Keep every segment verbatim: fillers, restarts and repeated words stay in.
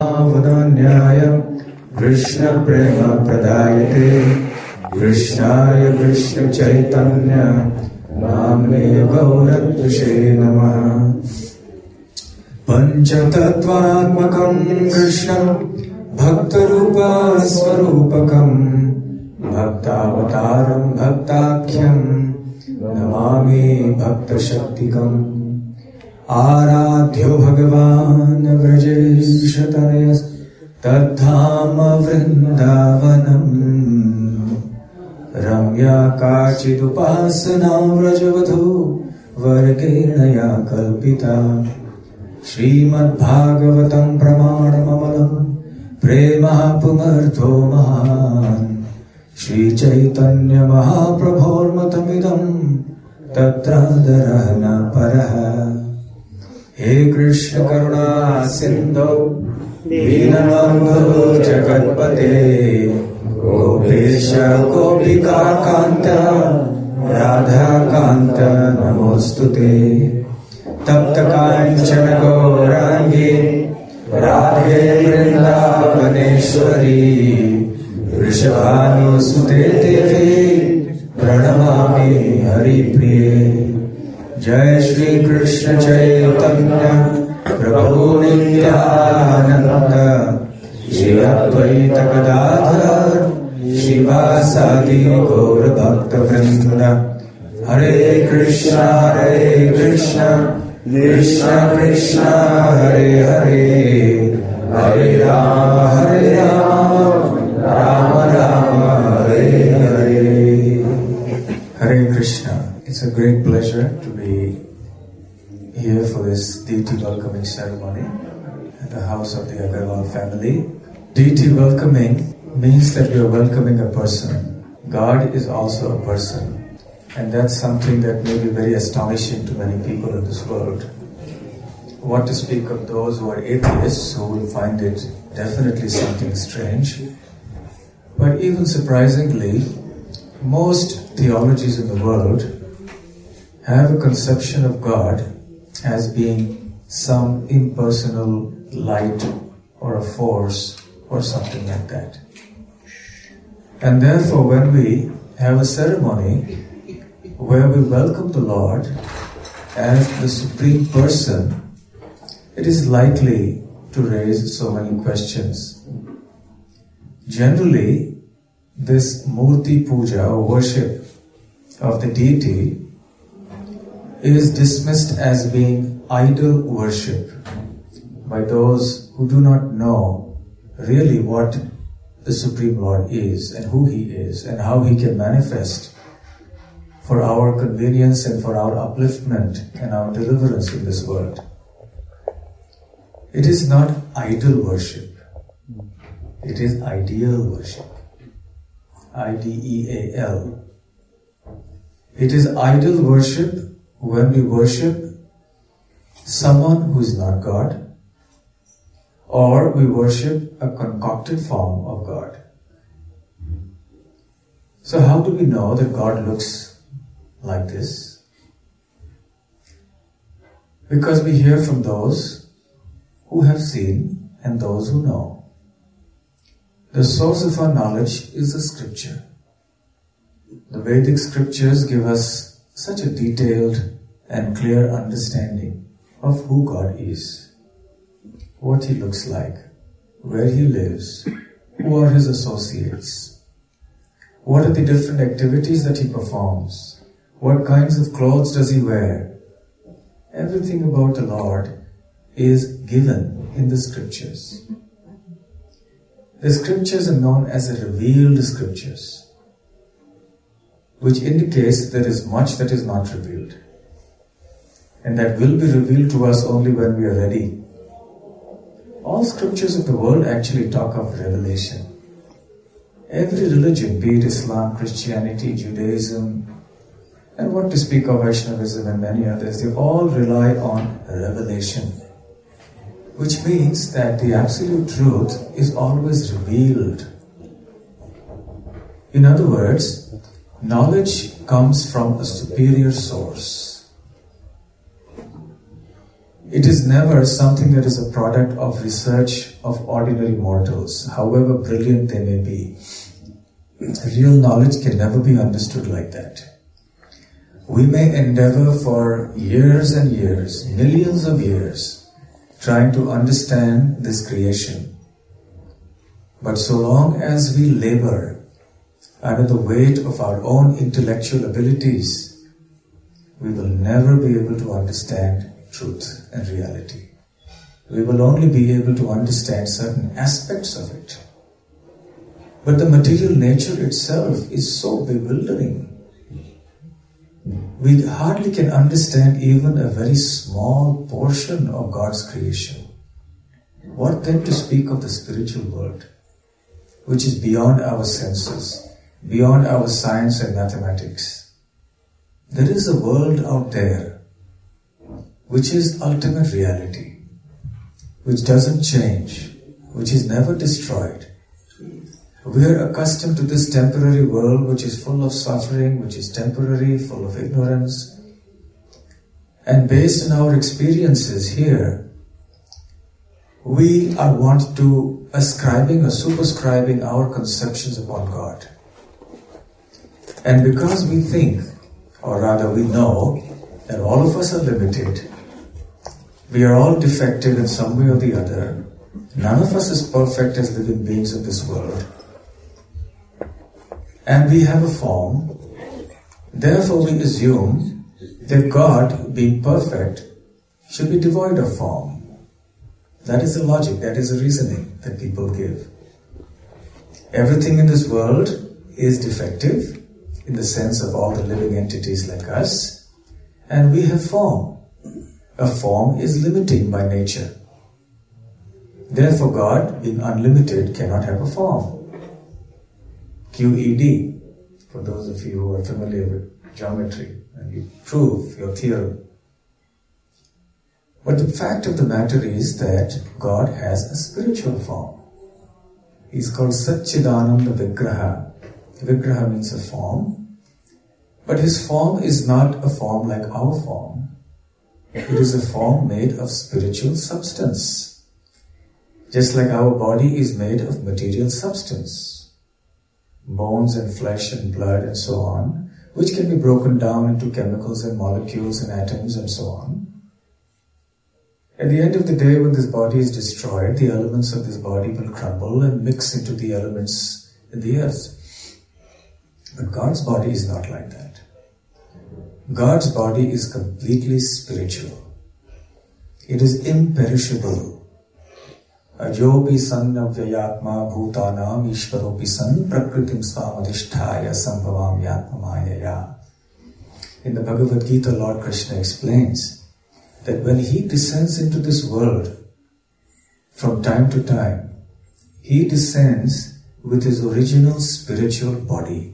Vadanyaya Krishna Prema Pradayate Krishnaya Krishna Chaitanya Namne Gaurattushe Namaha Panchatattvatmakam Krishna Bhaktarupa Swarupakam Bhaktavataram Bhaktakhyam Namami Bhaktashaktikam Aradhyo Bhagavan Vrajeshatanayas Tadhama Vrindavanam Ramya Kachidupasana Vrajavadhu Vargenaya Kalpita Srimad Bhagavatam Pramanamamalam Prema Pumartho Mahan Shri Chaitanya Mahaprabhormatamidam Tatra Dharana Paraha He Krishna Karuna Sindhu Dinabandhu Jagatpate Gopesha Gopika Kanta Radha Kanta Namostute Tapta Kanchana Gaurangi Radhe Vrindavaneshwari Vrishabhanusute Devi Pranamami Hari Priye Jai Shri Krishna Chaitanya Prabhu Nityananda Shri Advaita Gadadhar Shivasadi Gaura Bhakta Vrinda Hare Krishna Hare Krishna Krishna Krishna Hare Hare Hare Rama Hare Rama Rama Rama Hare Hare. Hare Krishna. It's a great pleasure to be here for this deity welcoming ceremony at the house of the Agarwal family. Deity welcoming means that we are welcoming a person. God is also a person. And that's something that may be very astonishing to many people in this world. What to speak of those who are atheists, who will find it definitely something strange. But even surprisingly, most theologies in the world have a conception of God as being some impersonal light or a force or something like that. And therefore, when we have a ceremony where we welcome the Lord as the Supreme Person, it is likely to raise so many questions. Generally, this Murti Puja or worship of the deity is dismissed as being idol worship by those who do not know really what the Supreme Lord is and who He is and how He can manifest for our convenience and for our upliftment and our deliverance in this world. It is not idol worship. It is ideal worship. I D E A L. It is idol worship when we worship someone who is not God, or we worship a concocted form of God. So how do we know that God looks like this? Because we hear from those who have seen and those who know. The source of our knowledge is the scripture. The Vedic scriptures give us such a detailed and clear understanding of who God is, what He looks like, where He lives, who are His associates, what are the different activities that He performs, what kinds of clothes does He wear. Everything about the Lord is given in the scriptures. The scriptures are known as the revealed scriptures, which indicates there is much that is not revealed, and that will be revealed to us only when we are ready. All scriptures of the world actually talk of revelation. Every religion, be it Islam, Christianity, Judaism, and what to speak of Vaishnavism and many others, they all rely on revelation, which means that the absolute truth is always revealed. In other words, knowledge comes from a superior source. It is never something that is a product of research of ordinary mortals, however brilliant they may be. Real knowledge can never be understood like that. We may endeavor for years and years, millions of years, trying to understand this creation. But so long as we labor under the weight of our own intellectual abilities, we will never be able to understand truth and reality. We will only be able to understand certain aspects of it. But the material nature itself is so bewildering. We hardly can understand even a very small portion of God's creation. What then to speak of the spiritual world, which is beyond our senses, beyond our science and mathematics? There is a world out there which is ultimate reality, which doesn't change, which is never destroyed. We are accustomed to this temporary world which is full of suffering, which is temporary, full of ignorance. And based on our experiences here, we are wont to ascribing or superscribing our conceptions upon God. And because we think, or rather we know, that all of us are limited, we are all defective in some way or the other, none of us is perfect as living beings of this world, and we have a form, therefore we assume that God, being perfect, should be devoid of form. That is the logic, that is the reasoning that people give. Everything in this world is defective, in the sense of all the living entities like us, and we have form. A form is limiting by nature. Therefore God, being unlimited, cannot have a form. Q E D, for those of you who are familiar with geometry, and you prove your theorem. But the fact of the matter is that God has a spiritual form. He's called Satchidananda Vigraha. Vigraha means a form, but his form is not a form like our form. It is a form made of spiritual substance. Just like our body is made of material substance. Bones and flesh and blood and so on, which can be broken down into chemicals and molecules and atoms and so on. At the end of the day, when this body is destroyed, the elements of this body will crumble and mix into the elements in the earth. But God's body is not like that. God's body is completely spiritual. It is imperishable. Ajobi sannavyayatma bhutanam ishvaropi san prakritim svamadhisthaya sambhavam yatmamayaya. In the Bhagavad Gita, Lord Krishna explains that when he descends into this world, from time to time, he descends with his original spiritual body.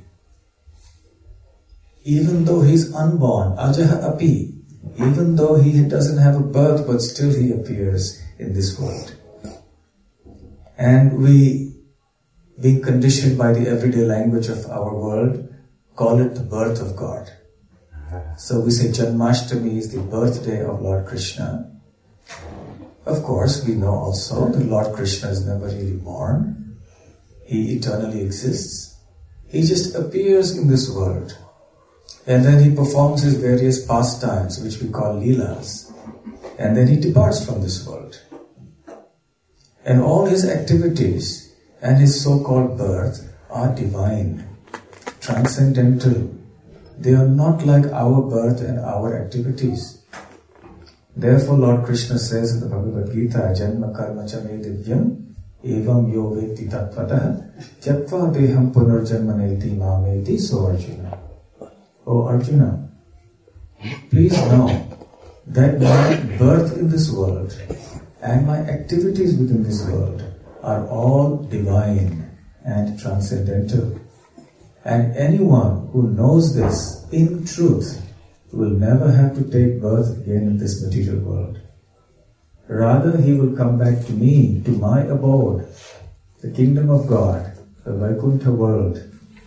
Even though he is unborn, ajaha api, even though he doesn't have a birth, but still he appears in this world. And we, being conditioned by the everyday language of our world, call it the birth of God. So we say Janmashtami is the birthday of Lord Krishna. Of course, we know also that Lord Krishna is never really born. He eternally exists. He just appears in this world. And then he performs his various pastimes, which we call Leelas. And then he departs from this world. And all his activities and his so-called birth are divine, transcendental. They are not like our birth and our activities. Therefore, Lord Krishna says in the Bhagavad Gita, Janma karma cha me divyam evam yo vetti tattvataha jatva deham punarjanmaneti mameti. So Arjuna, O Arjuna, please know that my birth in this world and my activities within this world are all divine and transcendental. And anyone who knows this in truth will never have to take birth again in this material world. Rather, he will come back to me, to my abode, the kingdom of God, the Vaikuntha world.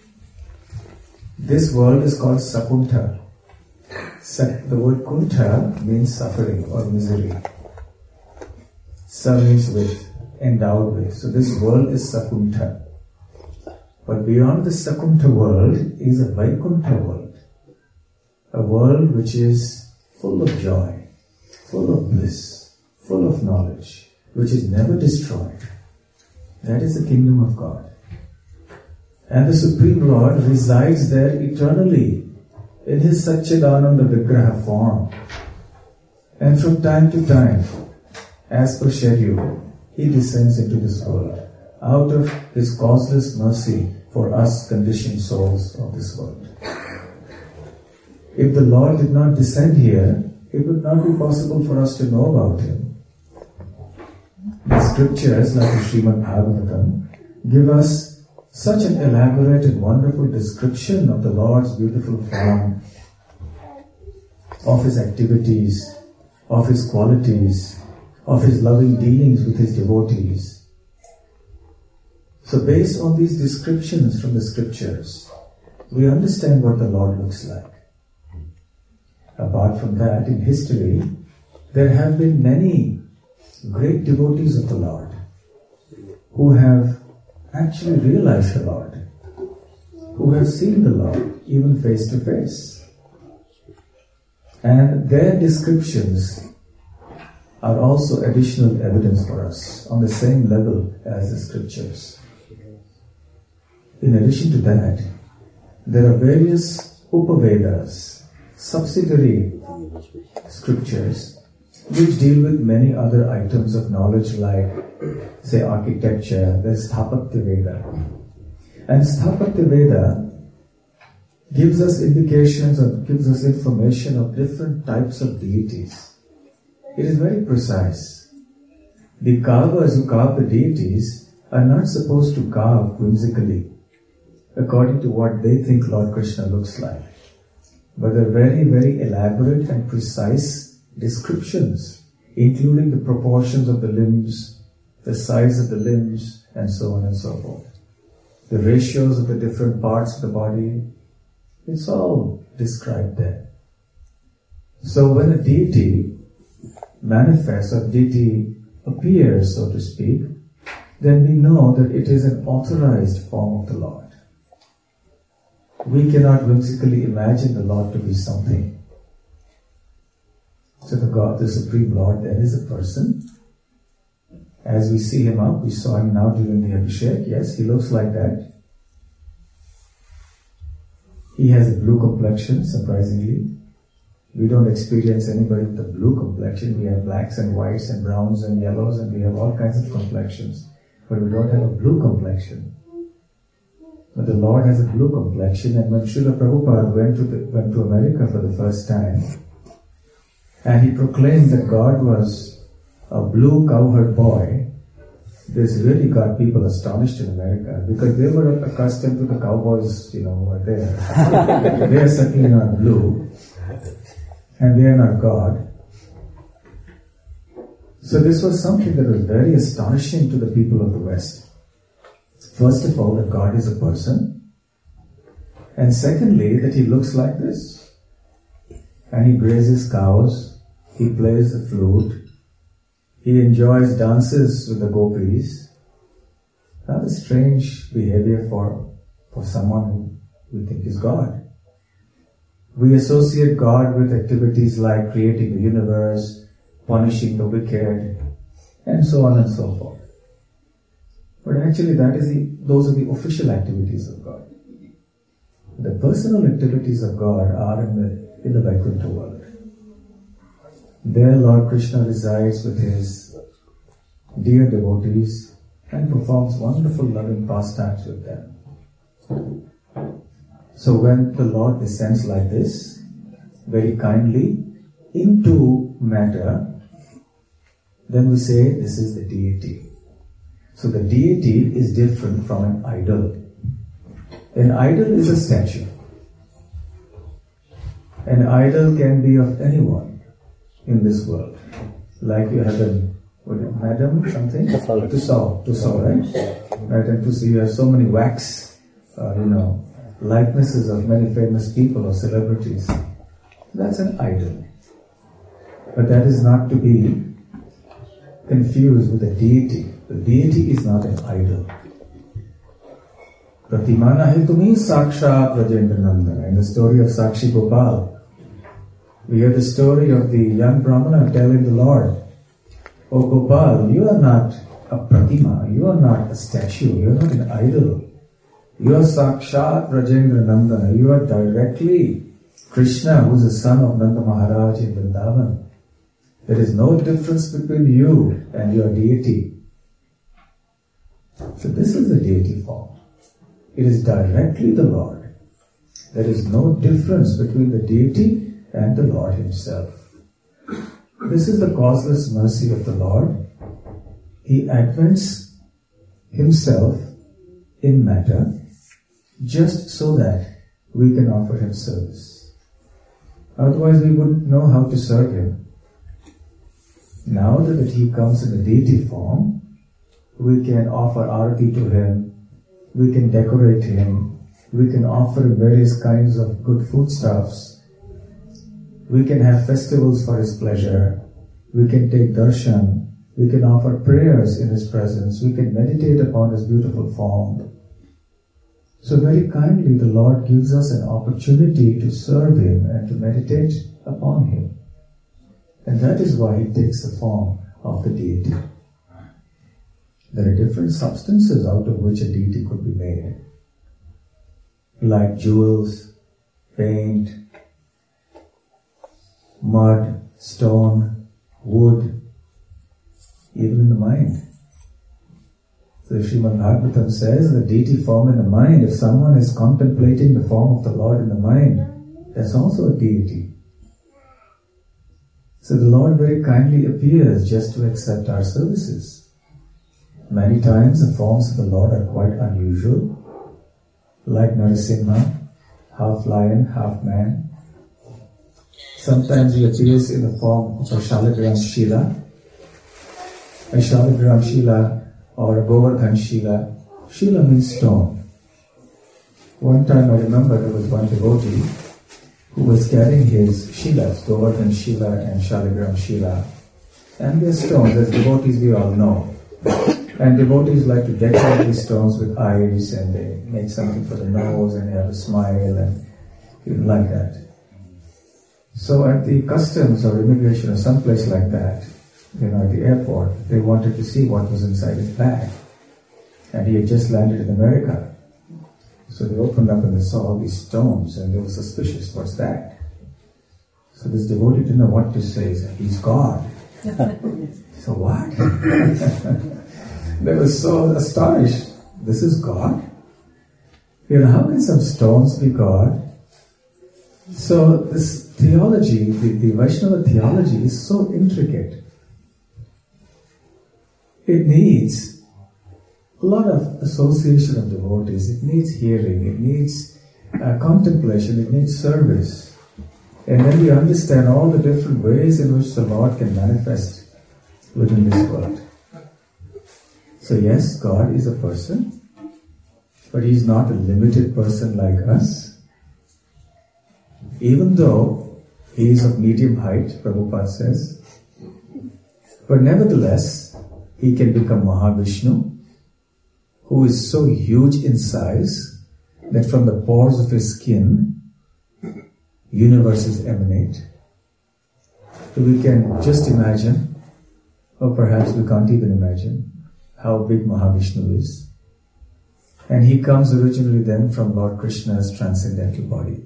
This world is called Sakuntha. The word Kuntha means suffering or misery. serves with, endowed with. So this world is Sakuntha. But beyond the Sakuntha world is a Vaikuntha world. A world which is full of joy, full of bliss, full of knowledge, which is never destroyed. That is the kingdom of God. And the Supreme Lord resides there eternally in His Satchidananda Vigraha form. And from time to time, as per schedule, He descends into this world out of His causeless mercy for us conditioned souls of this world. If the Lord did not descend here, it would not be possible for us to know about Him. The scriptures, like the Srimad Bhagavatam, give us such an elaborate and wonderful description of the Lord's beautiful form, of His activities, of His qualities, of His loving dealings with His devotees. So based on these descriptions from the scriptures, we understand what the Lord looks like. Apart from that, in history, there have been many great devotees of the Lord who have actually realized the Lord, who have seen the Lord even face to face. And their descriptions are also additional evidence for us on the same level as the scriptures. In addition to that, there are various Upavedas, subsidiary scriptures, which deal with many other items of knowledge like, say, architecture. There's Sthapatya Veda. And Sthapatya Veda gives us indications or gives us information of different types of deities. It is very precise. The carvers who carve the deities are not supposed to carve whimsically, according to what they think Lord Krishna looks like. But they're very, very elaborate and precise descriptions, including the proportions of the limbs, the size of the limbs, and so on and so forth. The ratios of the different parts of the body, it's all described there. So when a deity manifests or deity appears, so to speak, then we know that it is an authorized form of the Lord. We cannot whimsically imagine the Lord to be something. So the God, the Supreme Lord, there is a person. As we see Him up, we saw Him now during the Abhishek. Yes, He looks like that. He has a blue complexion, surprisingly. We don't experience anybody with a blue complexion. We have blacks and whites and browns and yellows, and we have all kinds of complexions. But we don't have a blue complexion. But the Lord has a blue complexion, and when Srila Prabhupada went to, the, went to America for the first time, and he proclaimed that God was a blue cowherd boy, this really got people astonished in America, because they were accustomed to the cowboys, you know, who are there. They are certainly not blue, and they are not God. So this was something that was very astonishing to the people of the West. First of all, that God is a person, and secondly, that He looks like this, and He grazes cows, He plays the flute, He enjoys dances with the gopis. Rather strange behavior for, for someone who we think is God. We associate God with activities like creating the universe, punishing the wicked, and so on and so forth. But actually that is the, those are the official activities of God. The personal activities of God are in the, in the Vaikuntha world. There Lord Krishna resides with His dear devotees and performs wonderful loving pastimes with them. So when the Lord descends like this, very kindly, into matter, then we say this is the deity. So the deity is different from an idol. An idol is a statue. An idol can be of anyone in this world. Like you have a, what, madam something? Tussaud. Tussaud, right? Right, and Tussaud, you have so many wax, uh, you know, likenesses of many famous people or celebrities. That's an idol. But that is not to be confused with the deity. The deity is not an idol. Pratimana Hitumi Sakshat Rajendra Nandana. In the story of Sakshi Gopal, we hear the story of the young Brahmana telling the Lord, "O Gopal, you are not a Pratima, you are not a statue, you are not an idol. You are Sakshat Rajendra Nandana, you are directly Krishna, who is the son of Nanda Maharaj in Vrindavan. There is no difference between you and your deity." So this is the deity form. It is directly the Lord. There is no difference between the deity and the Lord himself. This is the causeless mercy of the Lord. He advents himself in matter just so that we can offer him service. Otherwise we wouldn't know how to serve him. Now that he comes in the deity form, we can offer arati to him, we can decorate him, we can offer him various kinds of good foodstuffs, we can have festivals for his pleasure, we can take darshan, we can offer prayers in his presence, we can meditate upon his beautiful form. So very kindly the Lord gives us an opportunity to serve him and to meditate upon him. And that is why he takes the form of the deity. There are different substances out of which a deity could be made, like jewels, paint, mud, stone, wood, even in the mind. So Srimad Bhagavatam says the deity form in the mind, if someone is contemplating the form of the Lord in the mind, that's also a deity. So the Lord very kindly appears just to accept our services. Many times the forms of the Lord are quite unusual, like Narasimha, half lion, half man. Sometimes he appears in the form of a Shalagram Shila, a Shalagram Shila or a Govardhan Shila. Shila means stone. One time I remember there was one devotee who was carrying his Shilas, Govardhan Shila and Shalagram Shila. And they're stones, as devotees we all know. And devotees like to decorate these stones with eyes, and they make something for the nose and they have a smile and even like that. So at the customs or immigration or someplace like that, you know, at the airport, they wanted to see what was inside his bag. And he had just landed in America. So they opened up and they saw all these stones and they were suspicious. What's that? So this devotee didn't know what to say. He said, "He's God." So what? They were so astonished. This is God? You know, how can some stones be God? So this theology, the, the Vaishnava theology is so intricate. It needs a lot of association of devotees. It needs hearing. It needs uh, contemplation. It needs service. And then we understand all the different ways in which the Lord can manifest within this world. So yes, God is a person, but He is not a limited person like us. Even though He is of medium height, Prabhupada says, but nevertheless, He can become Mahavishnu, who is so huge in size that from the pores of His skin, universes emanate. So we can just imagine, or perhaps we can't even imagine, how big Mahavishnu is. And he comes originally then from Lord Krishna's transcendental body.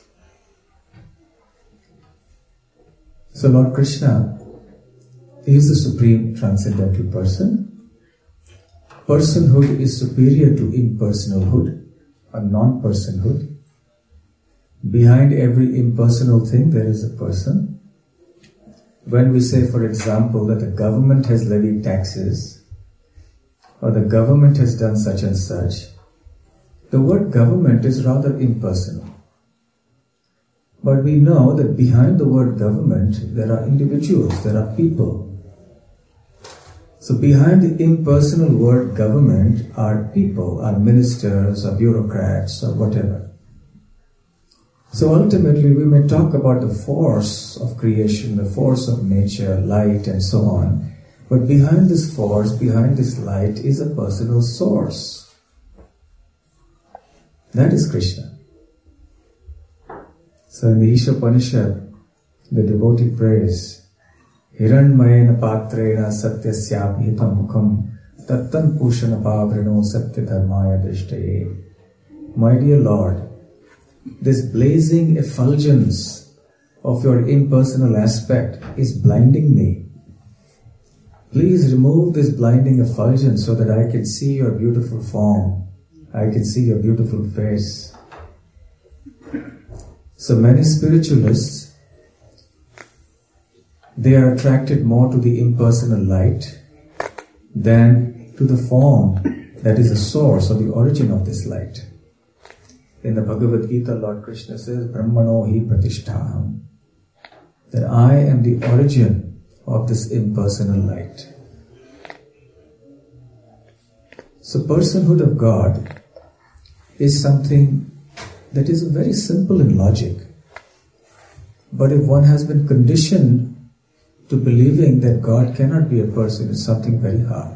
So Lord Krishna is the supreme transcendental person. Personhood is superior to impersonalhood, or non-personhood. Behind every impersonal thing there is a person. When we say, for example, that the government has levied taxes, or the government has done such and such, the word government is rather impersonal. But we know that behind the word government, there are individuals, there are people. So behind the impersonal word government are people, are ministers, or bureaucrats, or whatever. So ultimately we may talk about the force of creation, the force of nature, light and so on. But behind this force, behind this light is a personal source. That is Krishna. So in the Isha Upanishad, the devotee prays, Hiranmayena patrena satyasyapihitam mukham tattan pushana pavrino satya dharmaya drishtaye. My dear Lord, this blazing effulgence of your impersonal aspect is blinding me. Please remove this blinding effulgence so that I can see your beautiful form. I can see your beautiful face. So many spiritualists, they are attracted more to the impersonal light than to the form that is the source or the origin of this light. In the Bhagavad Gita, Lord Krishna says, Brahmano hi pratisthaham, that I am the origin of this impersonal light. So personhood of God is something that is very simple in logic. But if one has been conditioned to believing that God cannot be a person, it's something very hard.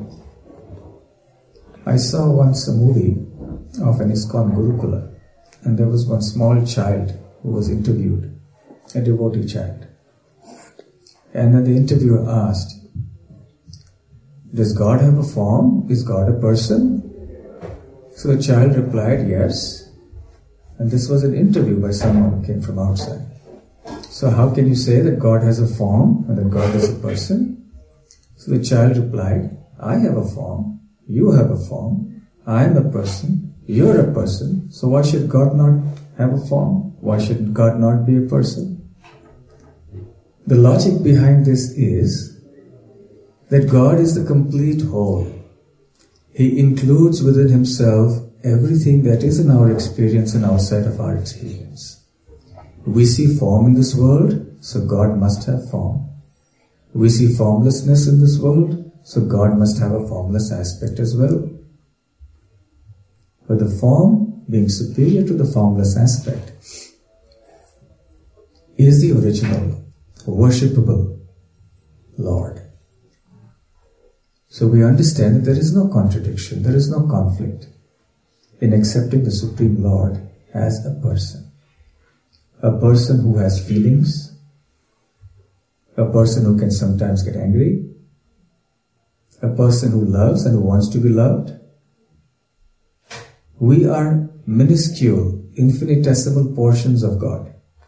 I saw once a movie of an ISKCON Gurukula, and there was one small child who was interviewed, a devotee child. And then the interviewer asked, does God have a form? Is God a person? So the child replied, yes. And this was an interview by someone who came from outside. So how can you say that God has a form and that God is a person? So the child replied, I have a form, you have a form, I am a person, you're a person, so why should God not have a form? Why should God not be a person? The logic behind this is that God is the complete whole. He includes within Himself everything that is in our experience and outside of our experience. We see form in this world, so God must have form. We see formlessness in this world, so God must have a formless aspect as well. But the form, being superior to the formless aspect, is the original, worshipable Lord. So we understand that there is no contradiction, there is no conflict in accepting the Supreme Lord as a person. A person who has feelings, a person who can sometimes get angry, a person who loves and who wants to be loved. We are minuscule, infinitesimal portions of God.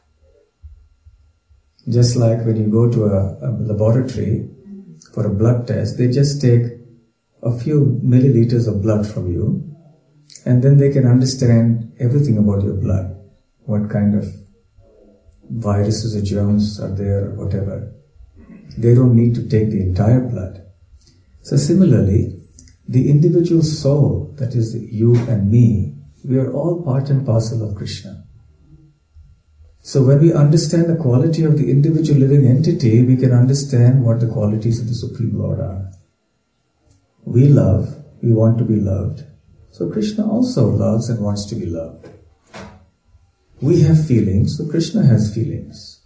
Just like when you go to a, a laboratory for a blood test, they just take a few milliliters of blood from you, and then they can understand everything about your blood. What kind of viruses or germs are there, or whatever. They don't need to take the entire blood. So similarly, the individual soul, that is you and me, we are all part and parcel of Krishna. So when we understand the quality of the individual living entity, we can understand what the qualities of the Supreme Lord are. We love, we want to be loved. So Krishna also loves and wants to be loved. We have feelings, so Krishna has feelings.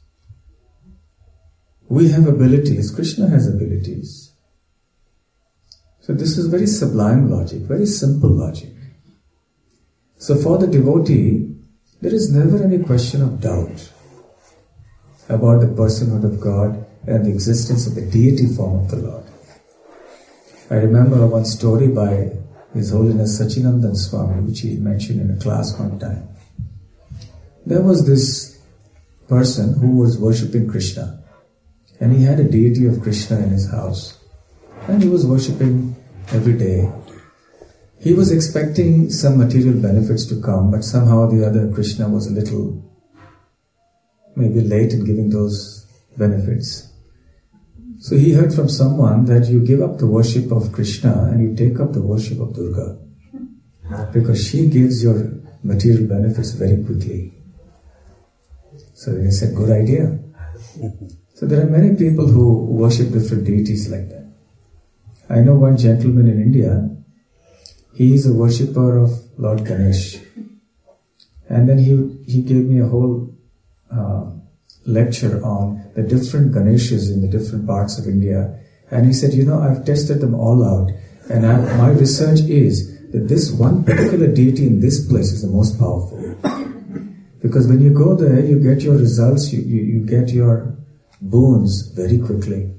We have abilities, Krishna has abilities. So this is very sublime logic, very simple logic. So for the devotee, there is never any question of doubt about the personhood of God and the existence of the deity form of the Lord. I remember one story by His Holiness Sachinandan Swami, which he mentioned in a class one time. There was this person who was worshipping Krishna, and he had a deity of Krishna in his house, and he was worshipping every day. He was expecting some material benefits to come, but somehow the other Krishna was a little maybe late in giving those benefits. So he heard from someone that you give up the worship of Krishna and you take up the worship of Durga, because she gives your material benefits very quickly. So he said, good idea. So there are many people who worship different deities like that. I know one gentleman in India, he is a worshipper of Lord Ganesh. And then he he gave me a whole uh, lecture on the different Ganeshas in the different parts of India And he said, you know, I've tested them all out, and I, my research is that this one particular deity in this place is the most powerful. Because when you go there, you get your results, you, you, you get your boons very quickly.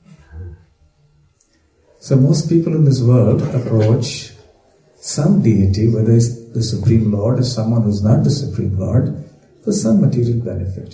So most people in this world approach some deity, whether it's the Supreme Lord or someone who's not the Supreme Lord, for some material benefit.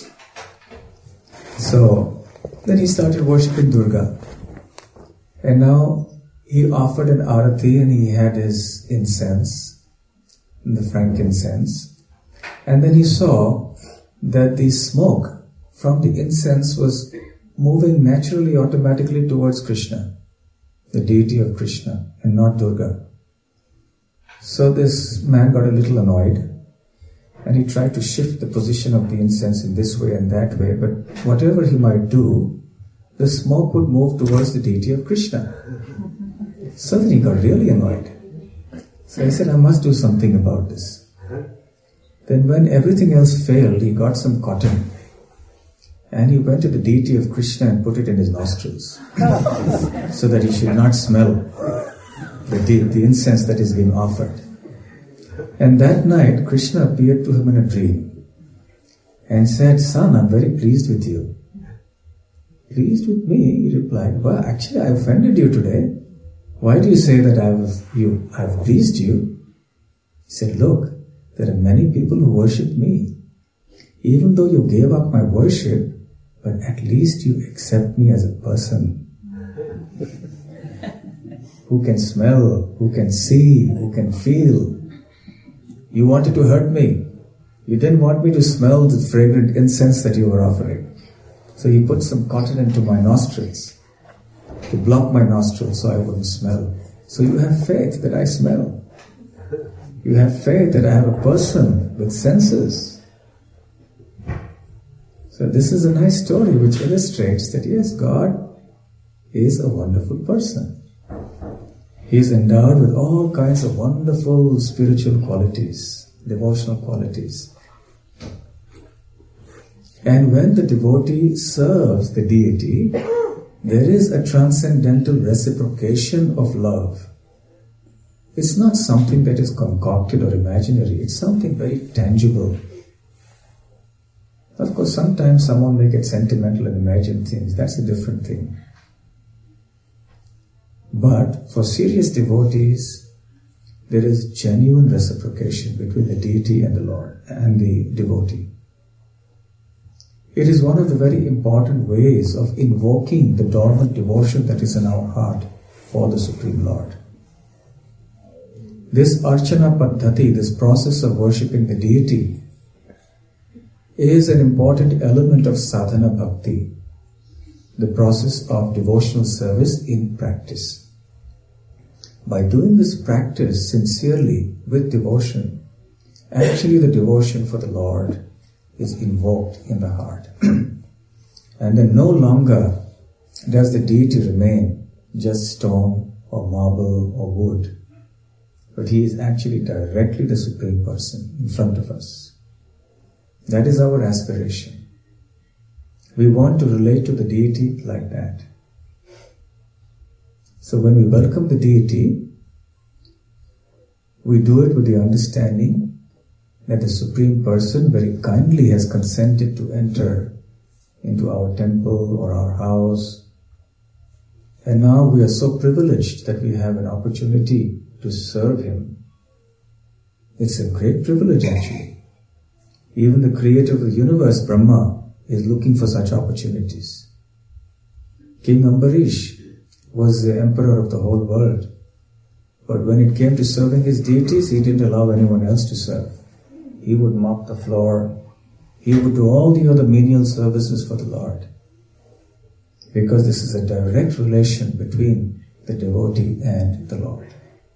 So then he started worshipping Durga. And now he offered an arati and he had his incense, the frankincense. And then he saw that the smoke from the incense was moving naturally, automatically towards Krishna, the deity of Krishna, and not Durga. So this man got a little annoyed, and he tried to shift the position of the incense in this way and that way, but whatever he might do, the smoke would move towards the deity of Krishna. So then he got really annoyed. So he said, I must do something about this. Then when everything else failed, he got some cotton and he went to the deity of Krishna and put it in his nostrils so that he should not smell the, de- the incense that is being offered. And that night, Krishna appeared to him in a dream and said, son, I'm very pleased with you. Pleased with me? He replied, well, actually I offended you today. Why do you say that I was you? I've pleased you? He said, look, there are many people who worship me. Even though you gave up my worship, but at least you accept me as a person who can smell, who can see, who can feel. You wanted to hurt me. You didn't want me to smell the fragrant incense that you were offering. So you put some cotton into my nostrils to block my nostrils so I wouldn't smell. So you have faith that I smell. You have faith that I have a person with senses. So this is a nice story which illustrates that yes, God is a wonderful person. He is endowed with all kinds of wonderful spiritual qualities, devotional qualities. And when the devotee serves the deity, there is a transcendental reciprocation of love. It's not something that is concocted or imaginary. It's something very tangible. Of course, sometimes someone may get sentimental and imagine things. That's a different thing. But for serious devotees, there is genuine reciprocation between the deity and the Lord and the devotee. It is one of the very important ways of invoking the dormant devotion that is in our heart for the Supreme Lord. This Archana Paddhati, this process of worshipping the deity, is an important element of sadhana bhakti, the process of devotional service in practice. By doing this practice sincerely with devotion, actually the devotion for the Lord is invoked in the heart. And then no longer does the deity remain just stone or marble or wood, but he is actually directly the Supreme Person in front of us. That is our aspiration. We want to relate to the deity like that. So when we welcome the deity, we do it with the understanding that the Supreme Person very kindly has consented to enter into our temple or our house. And now we are so privileged that we have an opportunity to serve Him. It's a great privilege actually. Even the creator of the universe, Brahma, is looking for such opportunities. King Ambarish was the emperor of the whole world. But when it came to serving his deities, he didn't allow anyone else to serve. He would mop the floor. He would do all the other menial services for the Lord. Because this is a direct relation between the devotee and the Lord.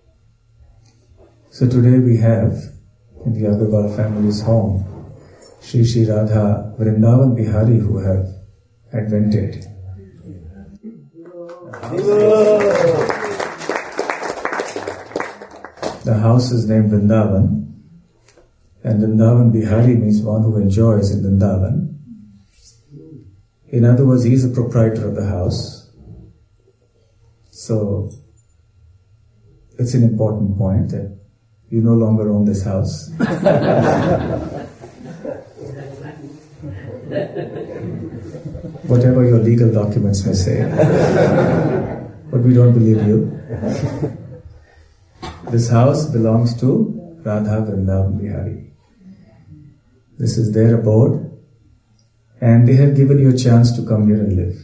So today we have, in the Agarwal family's home, Shri Shri Radha Vrindavan Bihari, who have advented. The house is named Vrindavan, and Vrindavan Bihari means one who enjoys in Vrindavan. In other words, he is the proprietor of the house, So, it's an important point that you no longer own this house. Whatever your legal documents may say. But we don't believe you. This house belongs to Radha Vrindavan Bihari. This is their abode, and they have given you a chance to come here and live.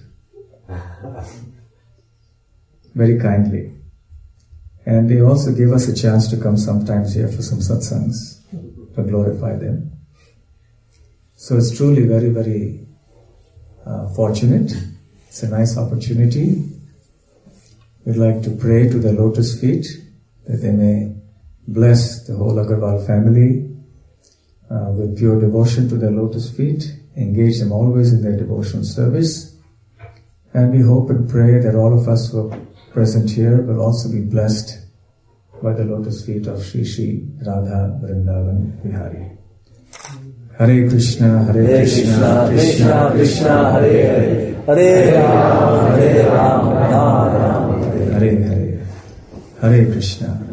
Very kindly. And they also give us a chance to come sometimes here for some satsangs, to glorify them. So it's truly very, very uh, fortunate. It's a nice opportunity. We'd like to pray to the lotus feet that they may bless the whole Agarwal family uh, with pure devotion to their lotus feet, engage them always in their devotional service. And we hope and pray that all of us who are present here will also be blessed by the lotus feet of Shri Shri Radha Vrindavan Bihari. Hare Krishna, Hare Krishna, Krishna Krishna, Hare Hare, Hare Rama, Hare Rama, Rama Rama, Hare Hare, Hare Krishna.